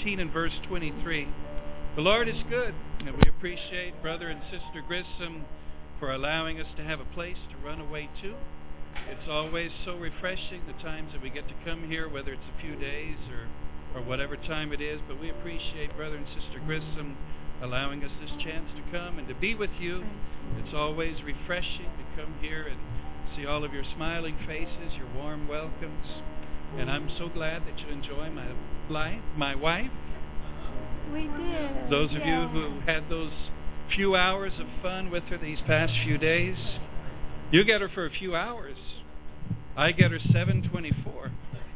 17 and verse 23. The Lord is good, and we appreciate Brother and Sister Grissom for allowing us to have a place to run away to. It's always so refreshing, the times that we get to come here, whether it's a few days or whatever time it is. But we appreciate Brother and Sister Grissom allowing us this chance to come and to be with you. It's always refreshing to come here and see all of your smiling faces, your warm welcomes. And I'm so glad that you enjoy my wife. We did. Those of you who had those few hours of fun with her these past few days, you get her for a few hours. I get her 724.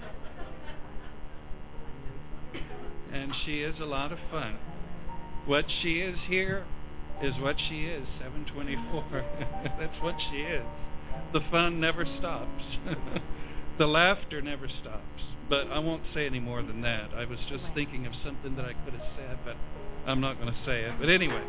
And she is a lot of fun. What she is here is what she is, 724. That's what she is. The fun never stops. The laughter never stops. But I won't say any more than that. I was just thinking of something that I could have said, but I'm not going to say it. But anyway,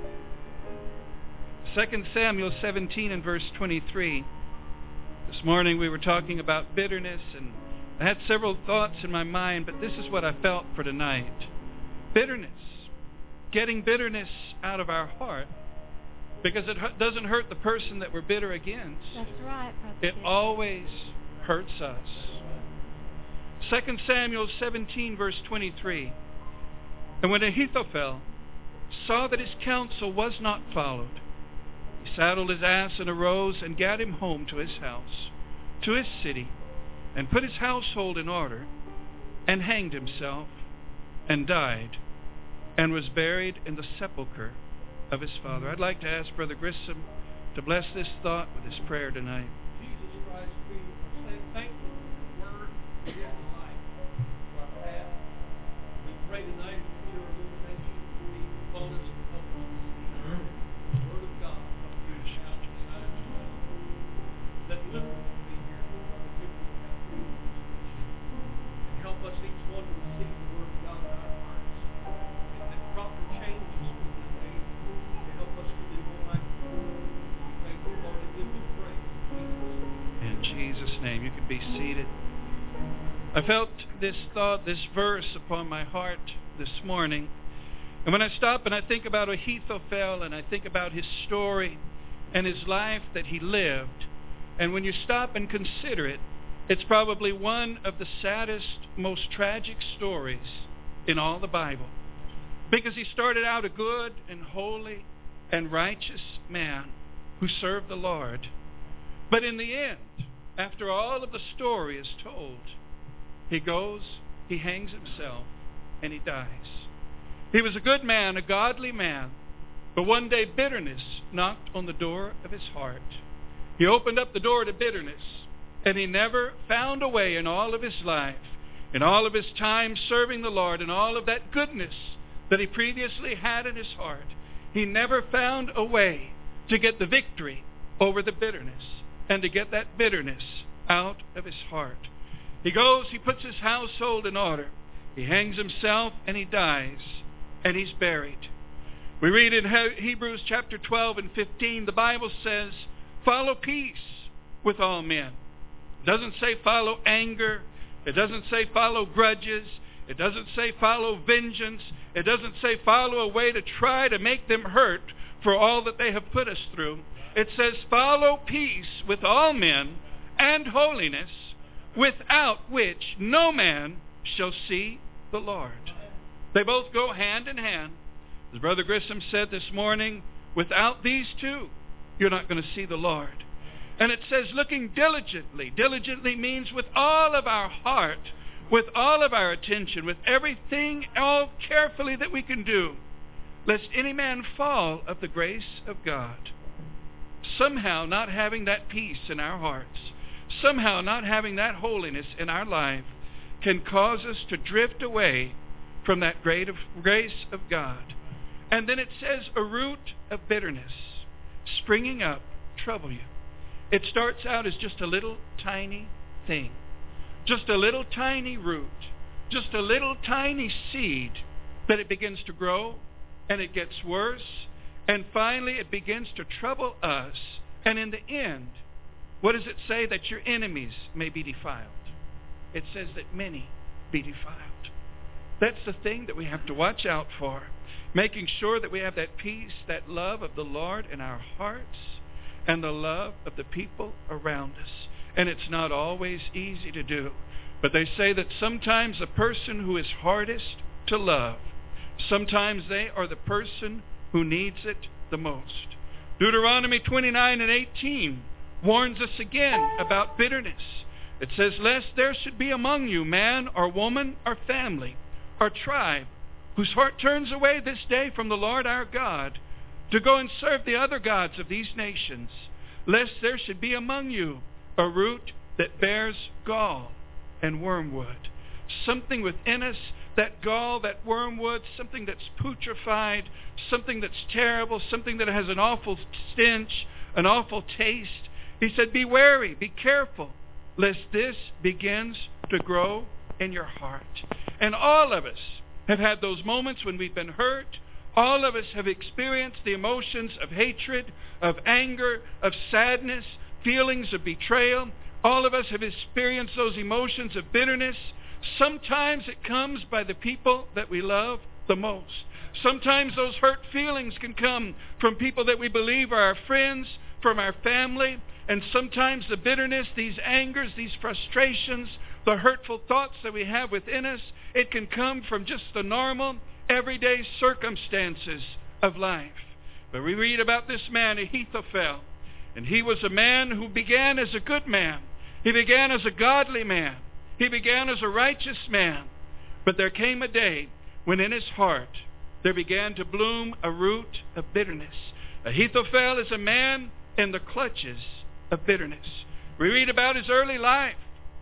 2 Samuel 17 and verse 23. This morning we were talking about bitterness, and I had several thoughts in my mind, but this is what I felt for tonight. Bitterness. Getting bitterness out of our heart, because it doesn't hurt the person that we're bitter against. That's right, Brother. It always hurts us. 2 Samuel 17 verse 23. And when Ahithophel saw that his counsel was not followed, he saddled his ass and arose and gat him home to his house, to his city, and put his household in order, and hanged himself, and died, and was buried in the sepulchre of his father. I'd like to ask Brother Grissom to bless this thought with his prayer tonight. Jesus Christ, we say thank you for your word, for your life, for our path. We pray tonight for your illumination, for the bonus of help us to see the word of God come through the house inside of us. Let liberty be here for other people who have freedom and help us each one to receive the word of God in our hearts. And that proper changes will be made to help us to be more like the Lord. We thank you, Lord, and give you praise. In Jesus' name, you can be seated. I felt this thought, this verse upon my heart this morning. And when I stop and I think about Ahithophel and I think about his story and his life that he lived, and when you stop and consider it, it's probably one of the saddest, most tragic stories in all the Bible. Because he started out a good and holy and righteous man who served the Lord. But in the end, after all of the story is told, he goes, he hangs himself, and he dies. He was a good man, a godly man, but one day bitterness knocked on the door of his heart. He opened up the door to bitterness, and he never found a way in all of his life, in all of his time serving the Lord, and all of that goodness that he previously had in his heart. He never found a way to get the victory over the bitterness and to get that bitterness out of his heart. He goes, he puts his household in order. He hangs himself and he dies and he's buried. We read in Hebrews chapter 12 and 15, the Bible says, follow peace with all men. It doesn't say follow anger. It doesn't say follow grudges. It doesn't say follow vengeance. It doesn't say follow a way to try to make them hurt for all that they have put us through. It says follow peace with all men and holiness, without which no man shall see the Lord. They both go hand in hand. As Brother Grissom said this morning, without these two, you're not going to see the Lord. And it says looking diligently. Diligently means with all of our heart, with all of our attention, with everything, all carefully that we can do, lest any man fall of the grace of God. Somehow not having that peace in our hearts, somehow not having that holiness in our life can cause us to drift away from that grace of God. And then it says a root of bitterness springing up trouble you. It starts out as just a little tiny thing, just a little tiny root, just a little tiny seed, but it begins to grow and it gets worse, and finally it begins to trouble us. And in the end, what does it say? That your enemies may be defiled. It says that many be defiled. That's the thing that we have to watch out for. Making sure that we have that peace, that love of the Lord in our hearts, and the love of the people around us. And it's not always easy to do. But they say that sometimes the person who is hardest to love, sometimes they are the person who needs it the most. Deuteronomy 29:18 warns us again about bitterness. It says, lest there should be among you man or woman or family or tribe whose heart turns away this day from the Lord our God to go and serve the other gods of these nations, lest there should be among you a root that bears gall and wormwood. Something within us, that gall, that wormwood, something that's putrefied, something that's terrible, something that has an awful stench, an awful taste. He said, be wary, be careful, lest this begins to grow in your heart. And all of us have had those moments when we've been hurt. All of us have experienced the emotions of hatred, of anger, of sadness, feelings of betrayal. All of us have experienced those emotions of bitterness. Sometimes it comes by the people that we love the most. Sometimes those hurt feelings can come from people that we believe are our friends, from our family. And sometimes the bitterness, these angers, these frustrations, the hurtful thoughts that we have within us, it can come from just the normal, everyday circumstances of life. But we read about this man, Ahithophel, and he was a man who began as a good man. He began as a godly man. He began as a righteous man. But there came a day when in his heart there began to bloom a root of bitterness. Ahithophel is a man in the clutches of bitterness. We read about his early life.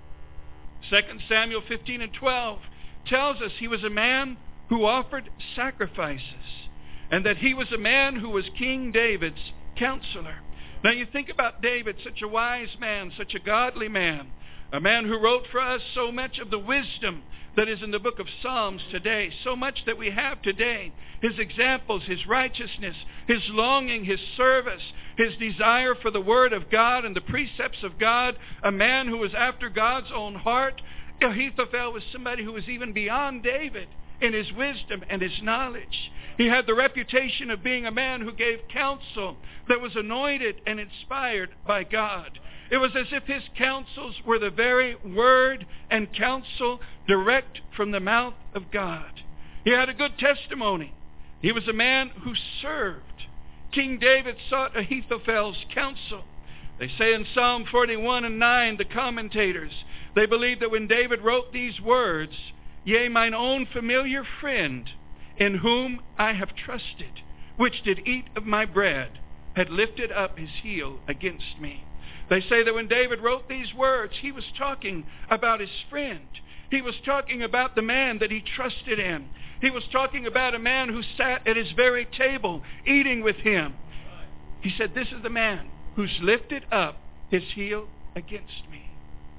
2 Samuel 15:12 tells us he was a man who offered sacrifices, and that he was a man who was King David's counselor. Now you think about David, such a wise man, such a godly man, a man who wrote for us so much of the wisdom that is in the book of Psalms today, so much that we have today. His examples, his righteousness, his longing, his service, his desire for the Word of God and the precepts of God, a man who was after God's own heart. Ahithophel was somebody who was even beyond David in his wisdom and his knowledge. He had the reputation of being a man who gave counsel that was anointed and inspired by God. It was as if his counsels were the very word and counsel direct from the mouth of God. He had a good testimony. He was a man who served. King David sought Ahithophel's counsel. They say in Psalm 41:9, the commentators, they believe that when David wrote these words, yea, mine own familiar friend, in whom I have trusted, which did eat of my bread, had lifted up his heel against me. They say that when David wrote these words, he was talking about his friend. He was talking about the man that he trusted in. He was talking about a man who sat at his very table eating with him. He said, this is the man who's lifted up his heel against me.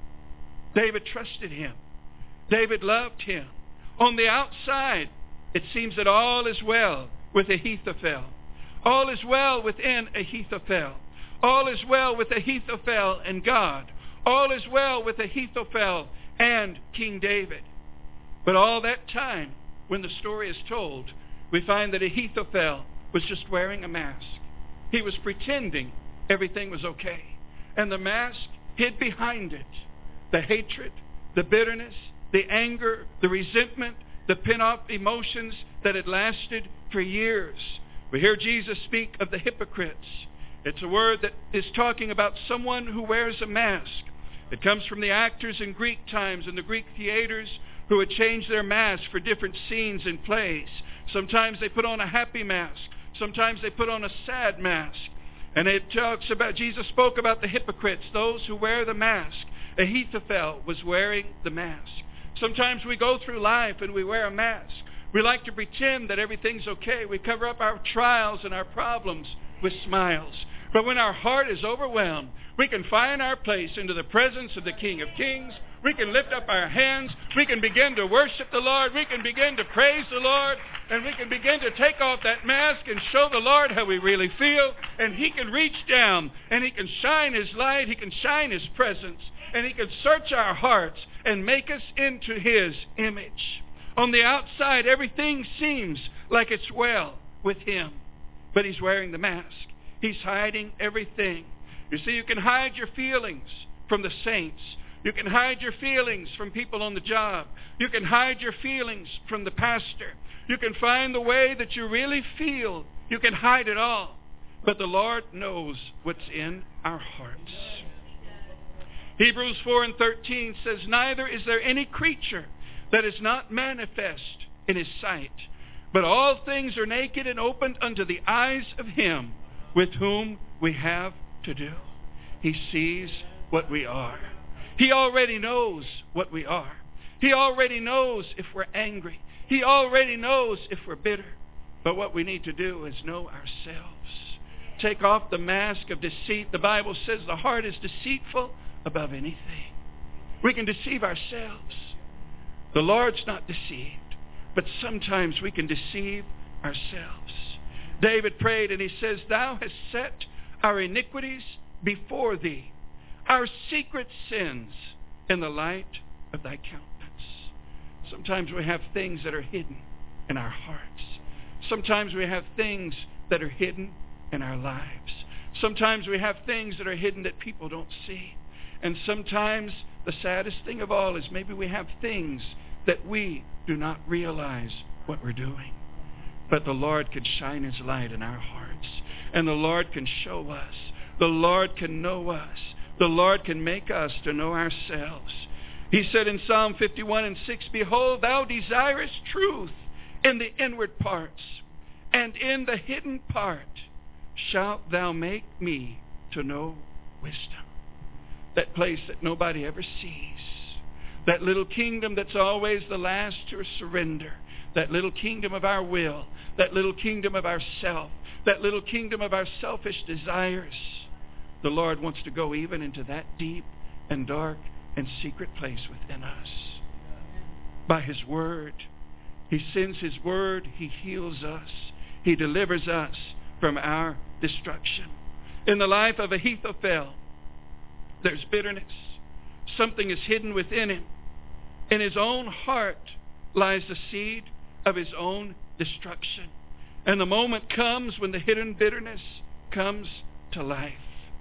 David trusted him. David loved him. On the outside, it seems that all is well with Ahithophel. All is well within Ahithophel. All is well with Ahithophel and God. All is well with Ahithophel and King David. But all that time, when the story is told, we find that Ahithophel was just wearing a mask. He was pretending everything was okay. And the mask hid behind it the hatred, the bitterness, the anger, the resentment, the pent-up emotions that had lasted for years. We hear Jesus speak of the hypocrites. It's a word that is talking about someone who wears a mask. It comes from the actors in Greek times, in the Greek theaters, who would change their masks for different scenes and plays. Sometimes they put on a happy mask. Sometimes they put on a sad mask. And it talks about, Jesus spoke about the hypocrites, those who wear the mask. Ahithophel was wearing the mask. Sometimes we go through life and we wear a mask. We like to pretend that everything's okay. We cover up our trials and our problems with smiles. But when our heart is overwhelmed, we can find our place into the presence of the King of Kings. We can lift up our hands. We can begin to worship the Lord. We can begin to praise the Lord. And we can begin to take off that mask and show the Lord how we really feel. And He can reach down and He can shine His light. He can shine His presence. And He can search our hearts and make us into His image. On the outside, everything seems like it's well with him. But he's wearing the mask. He's hiding everything. You see, you can hide your feelings from the saints. You can hide your feelings from people on the job. You can hide your feelings from the pastor. You can find the way that you really feel. You can hide it all. But the Lord knows what's in our hearts. Hebrews 4:13 says, neither is there any creature that is not manifest in his sight, but all things are naked and opened unto the eyes of him with whom we have to do. He sees what we are. He already knows what we are. He already knows if we're angry. He already knows if we're bitter. But what we need to do is know ourselves. Take off the mask of deceit. The Bible says the heart is deceitful above anything. We can deceive ourselves. The Lord's not deceived, but sometimes we can deceive ourselves. David prayed and he says, thou hast set our iniquities before thee, our secret sins in the light of thy countenance. Sometimes we have things that are hidden in our hearts. Sometimes we have things that are hidden in our lives. Sometimes we have things that are hidden that people don't see. And sometimes the saddest thing of all is maybe we have things that we do not realize what we're doing. But the Lord can shine his light in our hearts. And the Lord can show us. The Lord can know us. The Lord can make us to know ourselves. He said in Psalm 51:6, behold, thou desirest truth in the inward parts, and in the hidden part shalt thou make me to know wisdom. That place that nobody ever sees. That little kingdom that's always the last to surrender. That little kingdom of our will. That little kingdom of ourself. That little kingdom of our selfish desires. The Lord wants to go even into that deep and dark and secret place within us. By his word. He sends his word. He heals us. He delivers us from our destruction. In the life of Ahithophel, there's bitterness. Something is hidden within him. In his own heart lies the seed of his own destruction. And the moment comes when the hidden bitterness comes to life.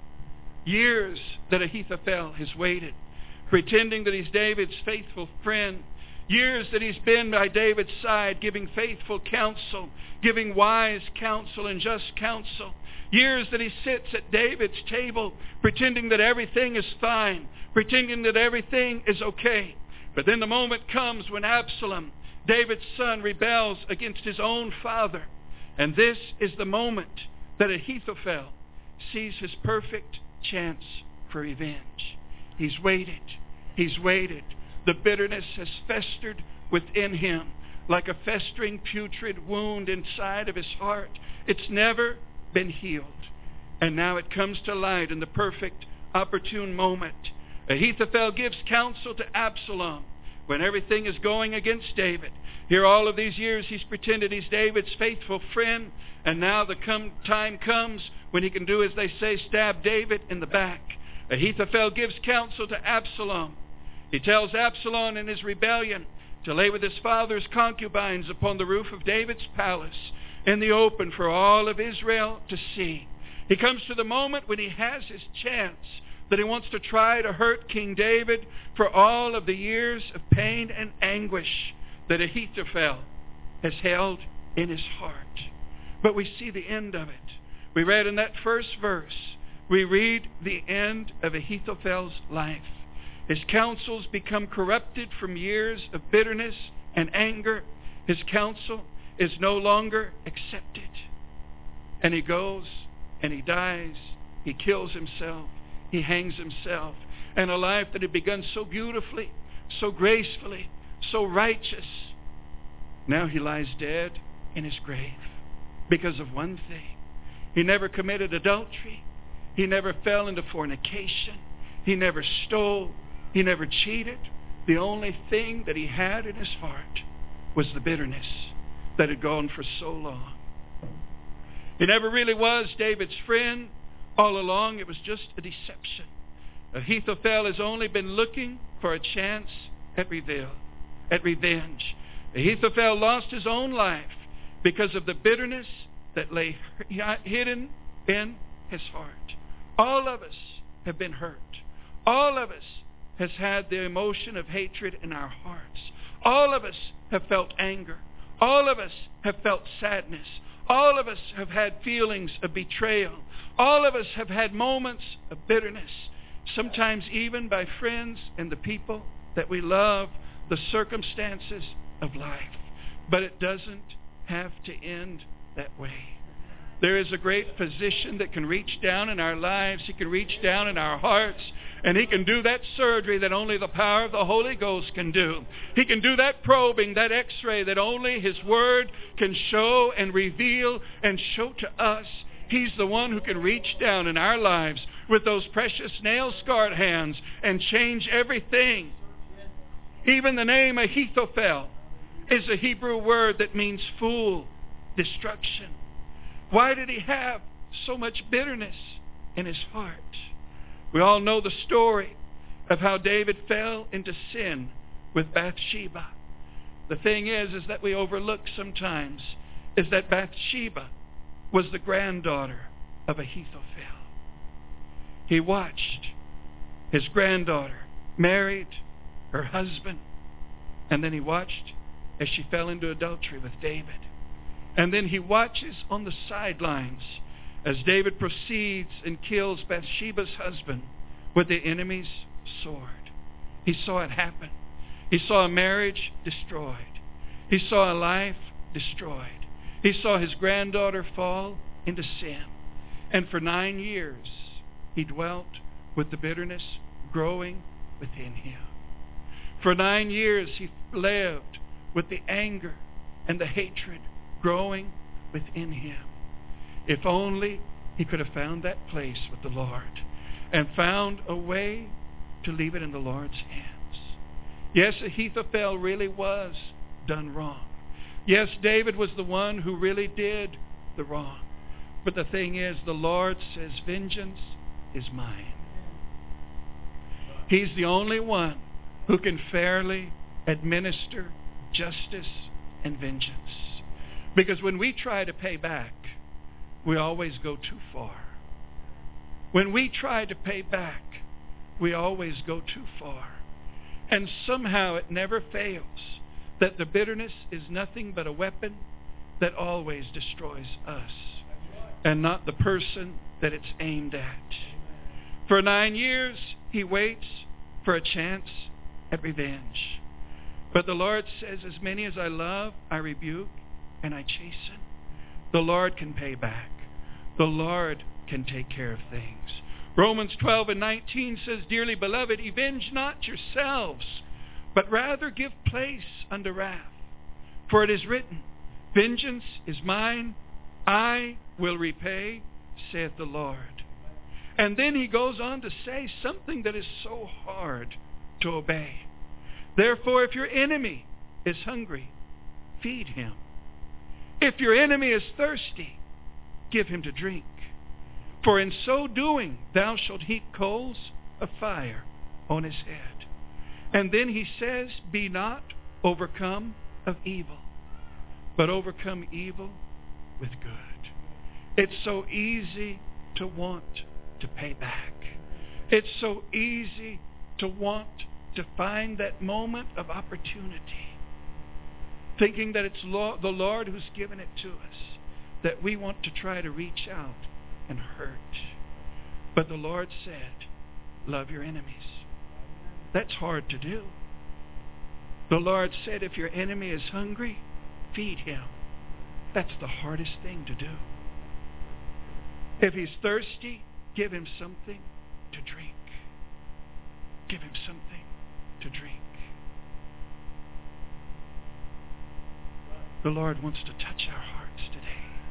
Years that Ahithophel has waited, pretending that he's David's faithful friend. Years that he's been by David's side, giving faithful counsel, giving wise counsel and just counsel. Years that he sits at David's table, pretending that everything is fine, pretending that everything is okay. But then the moment comes when Absalom, David's son, rebels against his own father. And this is the moment that Ahithophel sees his perfect chance for revenge. He's waited. He's waited. The bitterness has festered within him like a festering putrid wound inside of his heart. It's never been healed. And now it comes to light in the perfect, opportune moment. Ahithophel gives counsel to Absalom when everything is going against David. Here all of these years he's pretended he's David's faithful friend. And now the time comes when he can do as they say, stab David in the back. Ahithophel gives counsel to Absalom. He tells Absalom in his rebellion to lay with his father's concubines upon the roof of David's palace in the open for all of Israel to see. He comes to the moment when he has his chance that he wants to try to hurt King David for all of the years of pain and anguish that Ahithophel has held in his heart. But we see the end of it. We read in that first verse, we read the end of Ahithophel's life. His counsels become corrupted from years of bitterness and anger. His counsel is no longer accepted. And he goes and he dies. He kills himself. He hangs himself. And a life that had begun so beautifully, so gracefully, so righteous, now he lies dead in his grave because of one thing. He never committed adultery. He never fell into fornication. He never stole. He never cheated. The only thing that he had in his heart was the bitterness that had gone for so long. He never really was David's friend. All along it was just a deception. Ahithophel has only been looking for a chance at revenge. Ahithophel lost his own life because of the bitterness that lay hidden in his heart. All of us have been hurt. All of us has had the emotion of hatred in our hearts. All of us have felt anger. All of us have felt sadness. All of us have had feelings of betrayal. All of us have had moments of bitterness, sometimes even by friends and the people that we love, the circumstances of life. But it doesn't have to end that way. There is a great physician that can reach down in our lives. He can reach down in our hearts, and he can do that surgery that only the power of the Holy Ghost can do. He can do that probing, that x-ray that only His Word can show and reveal and show to us. He's the one who can reach down in our lives with those precious nail-scarred hands and change everything. Even the name Ahithophel is a Hebrew word that means fool, destruction. Why did he have so much bitterness in his heart? We all know the story of how David fell into sin with Bathsheba. The thing is that we overlook sometimes is that Bathsheba was the granddaughter of Ahithophel. He watched his granddaughter married her husband, and then he watched as she fell into adultery with David. And then he watches on the sidelines as David proceeds and kills Bathsheba's husband with the enemy's sword. He saw it happen. He saw a marriage destroyed. He saw a life destroyed. He saw his granddaughter fall into sin. And for 9 years, he dwelt with the bitterness growing within him. For 9 years, he lived with the anger and the hatred growing within him. If only he could have found that place with the Lord and found a way to leave it in the Lord's hands. Yes, Ahithophel really was done wrong. Yes, David was the one who really did the wrong. But the thing is, the Lord says, vengeance is mine. He's the only one who can fairly administer justice and vengeance. Because when we try to pay back, we always go too far. When we try to pay back, we always go too far. And somehow it never fails that the bitterness is nothing but a weapon that always destroys us and not the person that it's aimed at. For 9 years, he waits for a chance at revenge. But the Lord says, as many as I love, I rebuke and I chasten. The Lord can pay back. The Lord can take care of things. Romans 12:19 says, dearly beloved, avenge not yourselves, but rather give place unto wrath. For it is written, vengeance is mine, I will repay, saith the Lord. And then he goes on to say something that is so hard to obey. Therefore, if your enemy is hungry, feed him. If your enemy is thirsty, give him to drink. For in so doing, thou shalt heap coals of fire on his head. And then he says, be not overcome of evil, but overcome evil with good. It's so easy to want to pay back. It's so easy to want to find that moment of opportunity, thinking that it's the Lord who's given it to us, that we want to try to reach out and hurt. But the Lord said, love your enemies. That's hard to do. The Lord said, if your enemy is hungry, feed him. That's the hardest thing to do. If he's thirsty, give him something to drink. Give him something to drink. The Lord wants to touch our hearts today.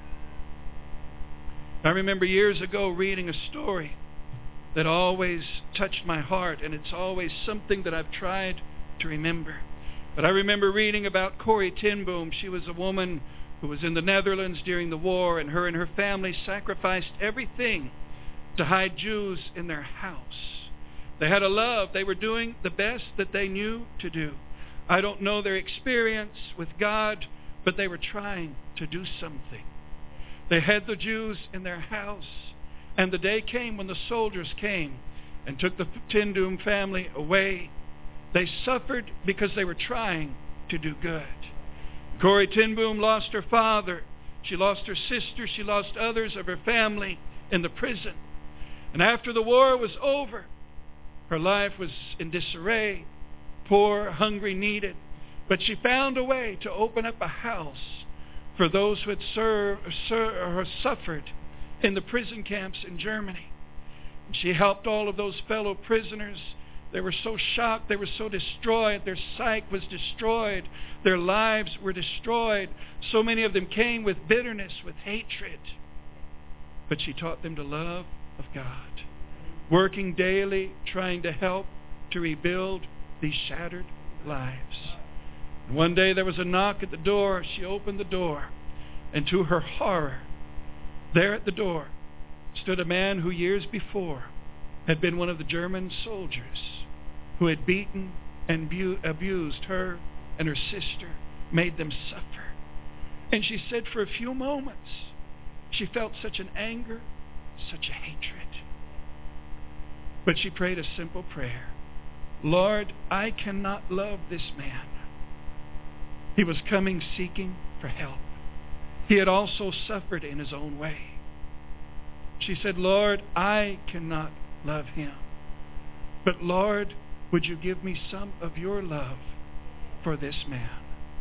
I remember years ago reading a story that always touched my heart, and it's always something that I've tried to remember. But I remember reading about Corrie ten Boom. She was a woman who was in the Netherlands during the war, and her family sacrificed everything to hide Jews in their house. They had a love. They were doing the best that they knew to do. I don't know their experience with God, but they were trying to do something. They had the Jews in their house, and the day came when the soldiers came and took the Tindum family away. They suffered because they were trying to do good. Corrie ten Boom lost her father. She lost her sister. She lost others of her family in the prison. And after the war was over, her life was in disarray, poor, hungry, needed. But she found a way to open up a house for those who had suffered in the prison camps in Germany. And she helped all of those fellow prisoners. They were so shocked. They were so destroyed. Their psyche was destroyed. Their lives were destroyed. So many of them came with bitterness, with hatred. But she taught them to love of God, working daily, trying to help to rebuild these shattered lives. And one day there was a knock at the door. She opened the door, and to her horror, there at the door stood a man who years before had been one of the German soldiers who had beaten and abused her and her sister, made them suffer. And she said for a few moments she felt such an anger, such a hatred. But she prayed a simple prayer. Lord, I cannot love this man. He was coming seeking for help. He had also suffered in his own way. She said, Lord, I cannot love him. But Lord, would you give me some of your love for this man?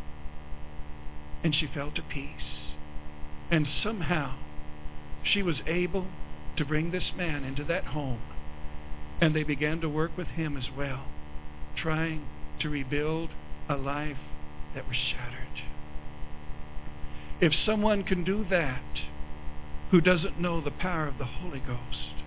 And she felt a peace. And somehow she was able to bring this man into that home. And they began to work with him as well, trying to rebuild a life that was shattered. If someone can do that who doesn't know the power of the Holy Ghost,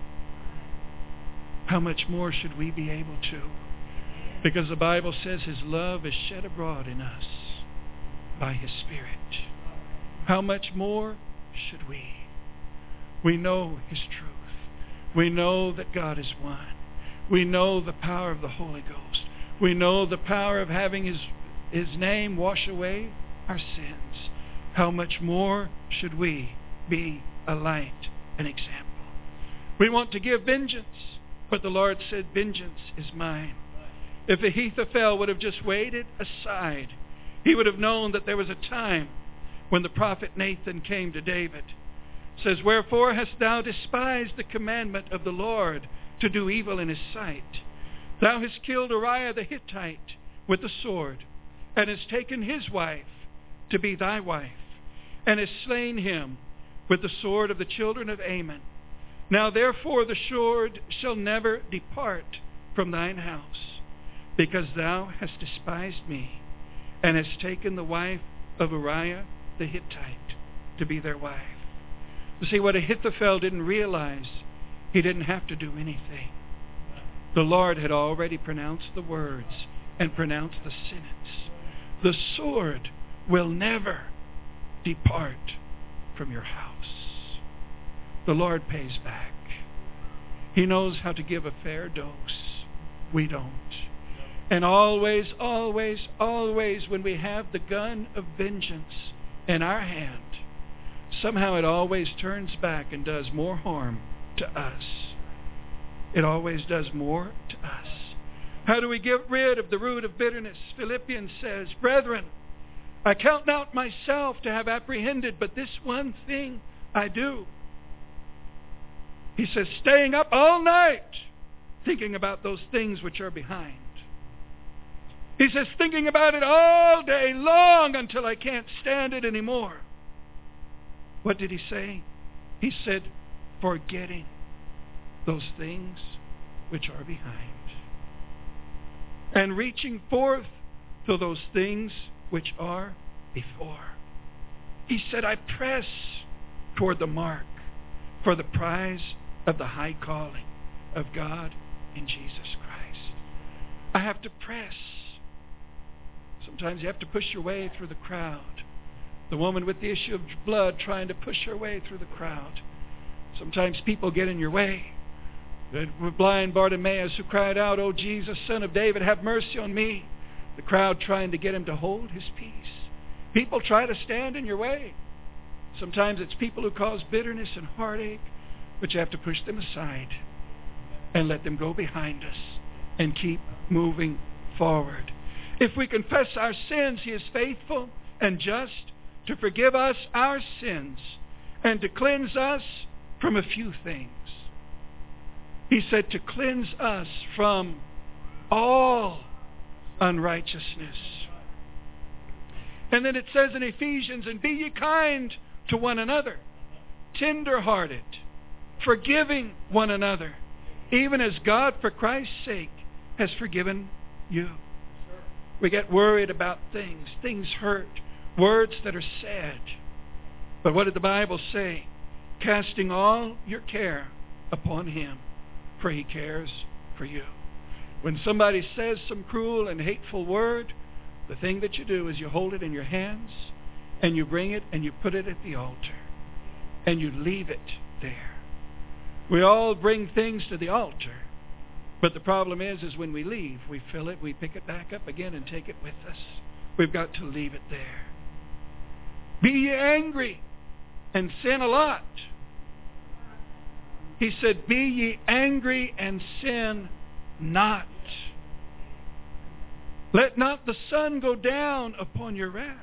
how much more should we be able to? Because the Bible says His love is shed abroad in us by His Spirit. How much more should we? We know His truth. We know that God is one. We know the power of the Holy Ghost. We know the power of having His name wash away our sins. How much more should we be a light, an example? We want to give vengeance, but the Lord said, vengeance is mine. If Ahithophel would have just waited aside, he would have known that there was a time when the prophet Nathan came to David. It says, wherefore hast thou despised the commandment of the Lord to do evil in his sight? Thou hast killed Uriah the Hittite with the sword, and hast taken his wife to be thy wife, and hast slain him with the sword of the children of Ammon. Now therefore the sword shall never depart from thine house, because thou hast despised me, and hast taken the wife of Uriah the Hittite to be their wife. You see, what Ahithophel didn't realize, he didn't have to do anything. The Lord had already pronounced the words and pronounced the sentence. The sword will never depart from your house. The Lord pays back. He knows how to give a fair dose. We don't. And always, always, always, when we have the gun of vengeance in our hand, somehow it always turns back and does more harm to us. It always does more to us. How do we get rid of the root of bitterness? Philippians says, brethren, I count not myself to have apprehended, but this one thing I do. He says, staying up all night, thinking about those things which are behind. He says, thinking about it all day long until I can't stand it anymore. What did he say? He said, forgetting those things which are behind, and reaching forth to those things which are before. He said, I press toward the mark for the prize of the high calling of God in Jesus Christ. I have to press. Sometimes you have to push your way through the crowd. The woman with the issue of blood trying to push her way through the crowd. Sometimes people get in your way. The blind Bartimaeus who cried out, O Jesus, Son of David, have mercy on me. The crowd trying to get him to hold his peace. People try to stand in your way. Sometimes it's people who cause bitterness and heartache, but you have to push them aside and let them go behind us and keep moving forward. If we confess our sins, He is faithful and just to forgive us our sins and to cleanse us from a few things. He said to cleanse us from all unrighteousness. And then it says in Ephesians, and be ye kind to one another, tender-hearted, forgiving one another, even as God for Christ's sake has forgiven you. We get worried about things. Things hurt. Words that are said. But what did the Bible say? Casting all your care upon Him, for He cares for you. When somebody says some cruel and hateful word, the thing that you do is you hold it in your hands and you bring it and you put it at the altar and you leave it there. We all bring things to the altar, but the problem is when we leave, we fill it, we pick it back up again and take it with us. We've got to leave it there. Be ye angry and sin a lot. He said, be ye angry and sin not. Let not the sun go down upon your wrath.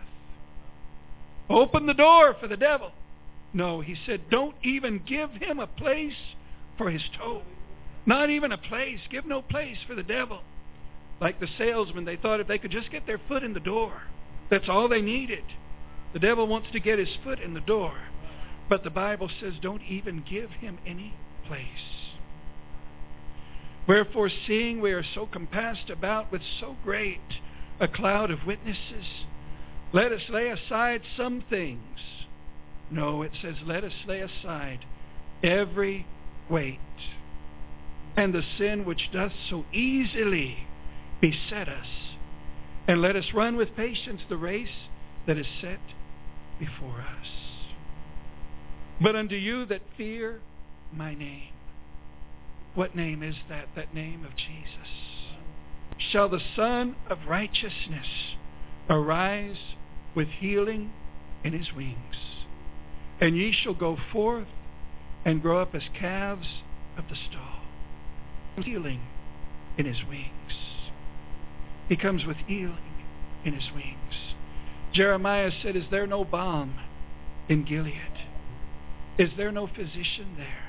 Open the door for the devil. No, he said, don't even give him a place for his toe. Not even a place. Give no place for the devil. Like the salesman, they thought if they could just get their foot in the door, that's all they needed. The devil wants to get his foot in the door. But the Bible says don't even give him any place. Wherefore, seeing we are so compassed about with so great a cloud of witnesses, let us lay aside some things. No, it says let us lay aside every weight and the sin which doth so easily beset us, and let us run with patience the race that is set before us. But unto you that fear my name. What name is that? That name of Jesus. Shall the Son of Righteousness arise with healing in His wings. And ye shall go forth and grow up as calves of the stall. Healing in His wings. He comes with healing in His wings. Jeremiah said, is there no balm in Gilead? Is there no physician there?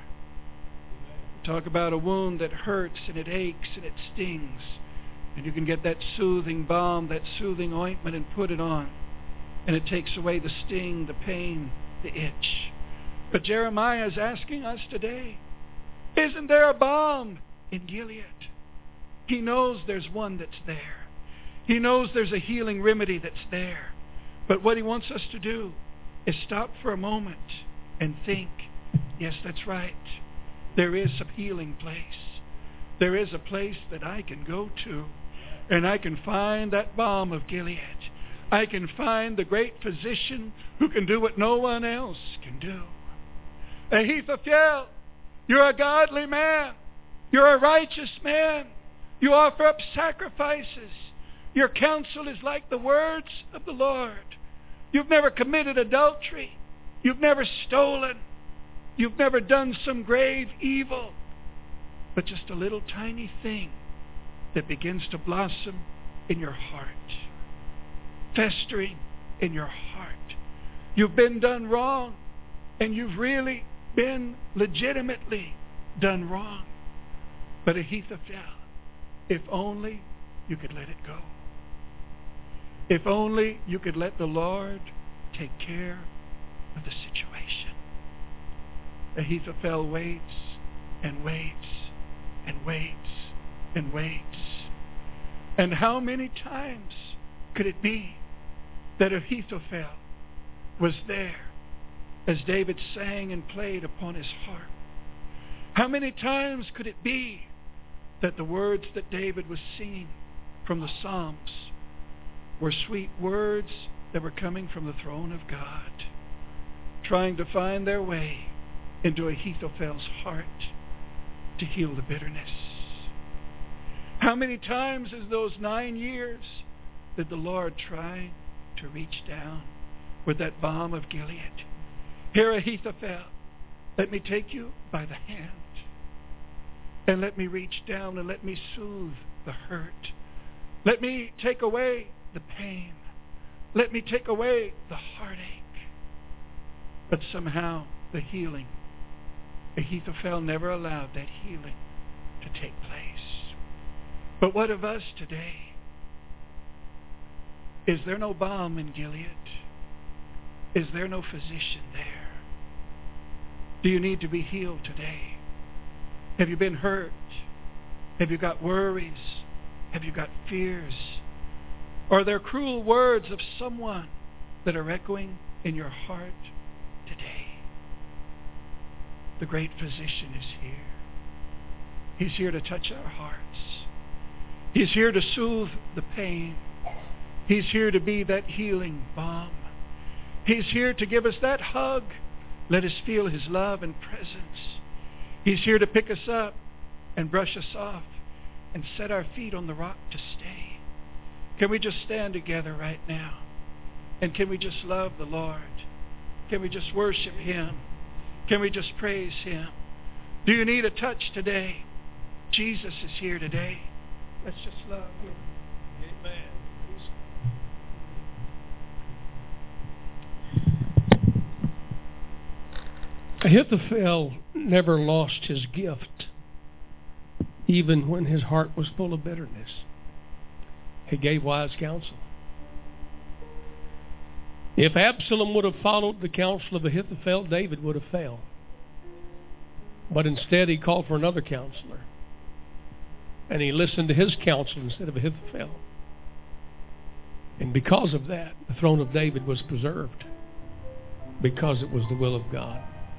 Talk about a wound that hurts and it aches and it stings. And you can get that soothing balm, that soothing ointment and put it on. And it takes away the sting, the pain, the itch. But Jeremiah is asking us today, isn't there a balm in Gilead? He knows there's one that's there. He knows there's a healing remedy that's there. But what he wants us to do is stop for a moment and think, yes, that's right. There is a healing place. There is a place that I can go to, and I can find that balm of Gilead. I can find the great physician who can do what no one else can do. Ahithophel, you're a godly man. You're a righteous man. You offer up sacrifices. Your counsel is like the words of the Lord. You've never committed adultery. You've never stolen. You've never done some grave evil. But just a little tiny thing that begins to blossom in your heart. Festering in your heart. You've been done wrong. And you've really been legitimately done wrong. But Ahithophel, if only you could let it go. If only you could let the Lord take care of the situation. Ahithophel waits and waits and waits and waits. And how many times could it be that Ahithophel was there as David sang and played upon his harp? How many times could it be that the words that David was singing from the Psalms were sweet words that were coming from the throne of God, trying to find their way into Ahithophel's heart to heal the bitterness? How many times in those 9 years did the Lord try to reach down with that balm of Gilead? Here, Ahithophel, let me take you by the hand and let me reach down and let me soothe the hurt. Let me take away the pain. Let me take away the heartache. But somehow the healing, Ahithophel never allowed that healing to take place. But what of us today? Is there no balm in Gilead? Is there no physician there? Do you need to be healed today? Have you been hurt? Have you got worries? Have you got fears? Or are there cruel words of someone that are echoing in your heart today? The great physician is here. He's here to touch our hearts. He's here to soothe the pain. He's here to be that healing balm. He's here to give us that hug. Let us feel His love and presence. He's here to pick us up and brush us off and set our feet on the rock to stay. Can we just stand together right now? And can we just love the Lord? Can we just worship Him? Can we just praise Him? Do you need a touch today? Jesus is here today. Let's just love Him. Amen. Ahithophel never lost his gift, even when his heart was full of bitterness. He gave wise counsel. If Absalom would have followed the counsel of Ahithophel, David would have failed. But instead he called for another counselor. And he listened to his counsel instead of Ahithophel. And because of that, the throne of David was preserved. Because it was the will of God.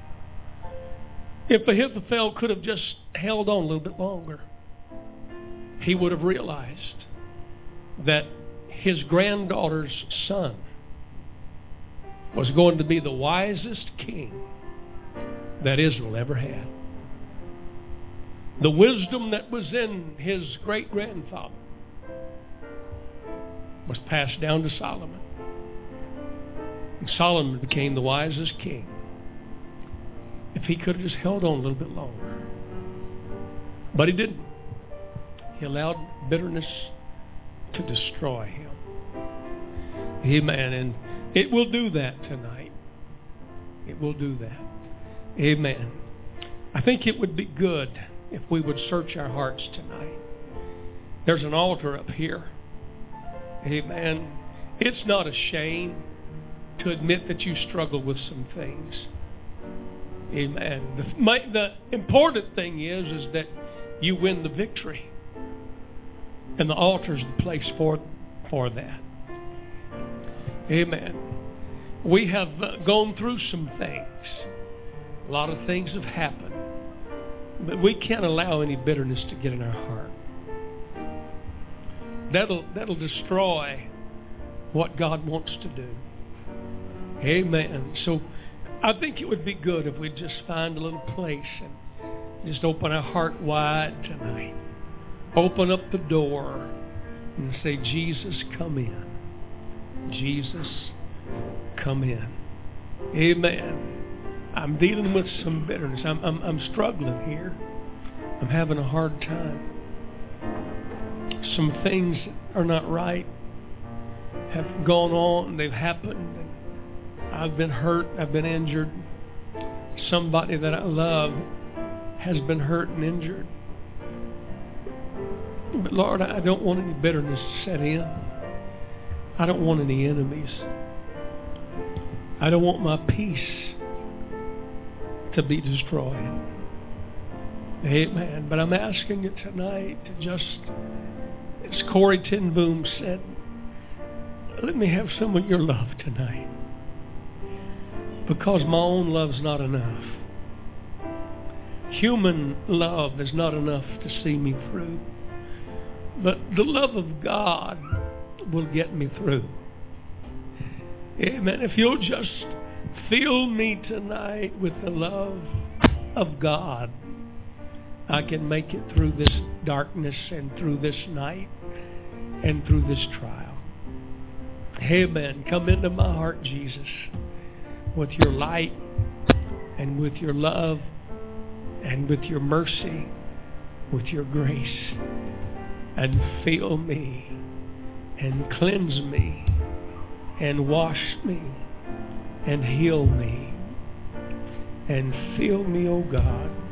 If Ahithophel could have just held on a little bit longer, he would have realized that his granddaughter's son was going to be the wisest king that Israel ever had. The wisdom that was in his great-grandfather was passed down to Solomon. And Solomon became the wisest king. If he could have just held on a little bit longer. But he didn't. He allowed bitterness to destroy him. Amen. And it will do that tonight. It will do that. Amen. I think it would be good if we would search our hearts tonight. There's an altar up here. Amen. It's not a shame to admit that you struggle with some things. Amen. The important thing is that you win the victory. And the altar is the place for that. Amen. We have gone through some things. A lot of things have happened. But we can't allow any bitterness to get in our heart. That'll destroy what God wants to do. Amen. So I think it would be good if we just find a little place and just open our heart wide tonight. Open up the door and say, Jesus, come in. Jesus, come in. Amen. I'm dealing with some bitterness. I'm struggling here. I'm having a hard time. Some things are not right. Have gone on. They've happened. I've been hurt. I've been injured. Somebody that I love has been hurt and injured. But Lord, I don't want any bitterness to set in. I don't want any enemies. I don't want my peace to be destroyed. Amen. But I'm asking you tonight to just, as Corrie ten Boom said, let me have some of your love tonight. Because my own love's not enough. Human love is not enough to see me through. But the love of God will get me through. Amen. If you'll just fill me tonight with the love of God, I can make it through this darkness and through this night and through this trial. Amen. Come into my heart, Jesus, with your light and with your love and with your mercy, with your grace, and fill me and cleanse me and wash me and heal me and fill me, oh God,